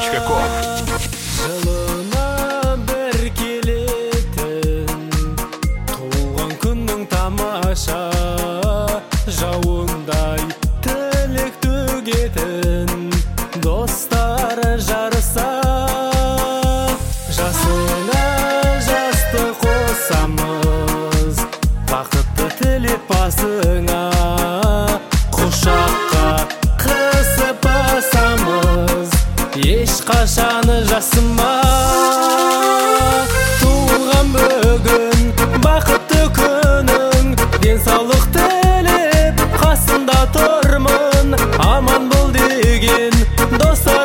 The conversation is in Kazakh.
Arena.com. Жылына бір келетін туған күннің тамаша жауындай тілек төгетін достар жарыса, жасыңа жасты қосамыз, бақытты тілеп басыңа, құшаққа қысып басамыз, ешқашан жасыма. Туған бүгін бақытты күнің, денсаулық тілеп қасында тұрмын, аман бол деген достар